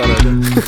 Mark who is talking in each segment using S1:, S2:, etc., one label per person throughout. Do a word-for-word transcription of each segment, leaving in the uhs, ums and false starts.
S1: старая, да?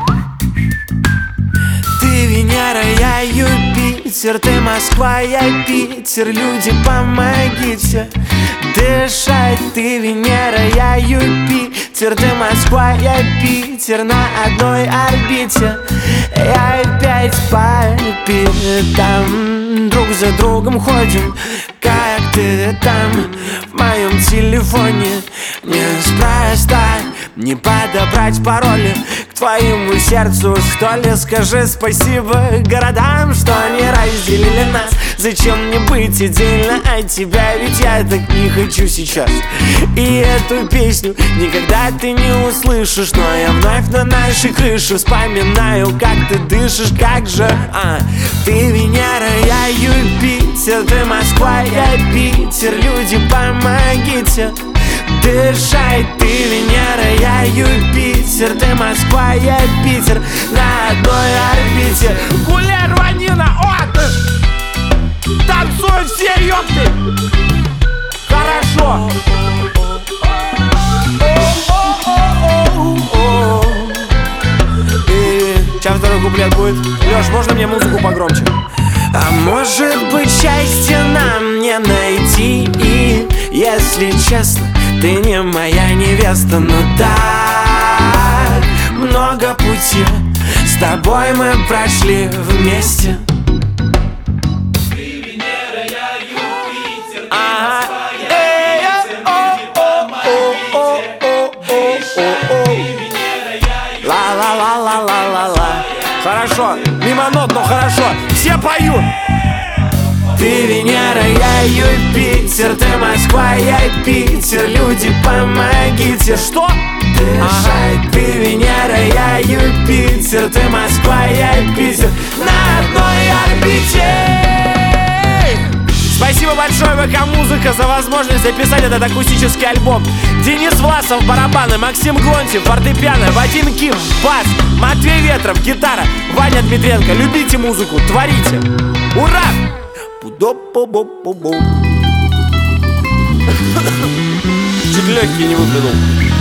S2: Ты Венера, я Юпитер, ты Москва, я Питер. Люди, помогите дышать. Ты Венера, я Юпитер, ты Москва, я Питер. На одной орбите я опять по пятам. Друг за другом ходим, как ты там. В моем телефоне неспроста не подобрать пароли к твоему сердцу, что ли. Скажи спасибо городам, что не разделили нас. Зачем мне быть отдельно от тебя, ведь я так не хочу сейчас. И эту песню никогда ты не услышишь, но я вновь на нашей крыше вспоминаю, как ты дышишь, как же а. Ты Венера, я Юпитер, ты Москва, я Питер. Люди, помогите дышать. Ты Венера, я Юпитер, ты Москва, я Питер. На одной орбите гуляй, рванина, отдых. Танцуют все, ёпты. Хорошо. И сейчас второй куплет будет. Лёш, можно мне музыку погромче? А может быть, счастье нам не найти. И если честно, ты не моя невеста. Но так много пути с тобой мы прошли вместе. Ла-ла-ла-ла-ла-ла-ла. Хорошо, мимо нот, но хорошо. Все поют. Ты Венера, я Юпитер, ты Москва, я Питер. Люди, помогите. Что? Дышать. Ты Венера, я Юпитер, ты Москва, я Питер. На одной орбите. Спасибо большое ВК-музыка за возможность записать этот акустический альбом. Денис Власов, барабаны, Максим Глонтьев, фортепиано, Вадим Ким, бас, Матвей Ветров, гитара, Ваня Дмитренко. Любите музыку, творите. Ура! Чуть легкий не выплюнул.